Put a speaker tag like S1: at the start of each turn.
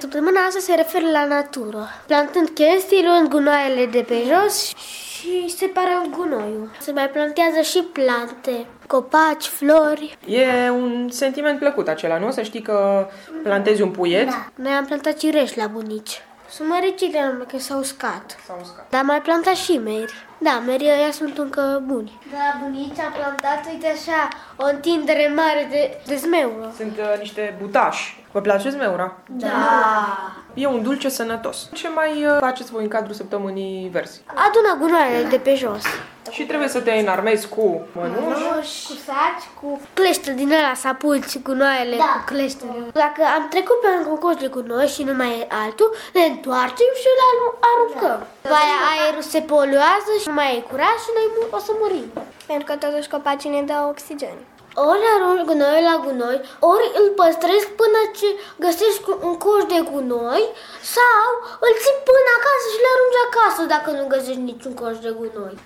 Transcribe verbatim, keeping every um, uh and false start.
S1: Săptămâna asta se referă la natură, plantând chestii, luând gunoaiele de pe jos și separând gunoiul. Se mai plantează și plante, copaci, flori.
S2: E un sentiment plăcut acela, nu? Să știi că plantezi un puiet.
S1: Da. Noi am plantat cireși la bunici. Sunt măricile, numai că s-au uscat.
S2: S-au uscat.
S1: Dar am mai plantat și meri. Da, merii ăia sunt încă buni. Da, bunici am plantat, uite așa, o întindere mare de, de zmeură.
S2: Sunt uh, niște butași. Vă place zmeura?
S1: Da.
S2: E un dulce sănătos. Ce mai uh, faceți voi în cadrul săptămânii verzi?
S1: Adună gunoaiele de pe jos.
S2: Și trebuie să te înarmezi cu mănuși,
S1: Cu saci, cu clește din ăla, să apuci gunoaiele da. Cu cleștele. Dacă am trecut pe un coș de gunoi și nu mai e altul, ne întoarcem și îl aruncăm. După aia aerul se poluează și nu mai e curat și noi o să murim.
S3: Pentru că totuși copacii ne dau oxigen.
S1: Ori arunci gunoi la gunoi, ori îl păstrezi până ce găsești un coș de gunoi sau îl ții până acasă și le arunci acasă dacă nu găsești niciun coș de gunoi.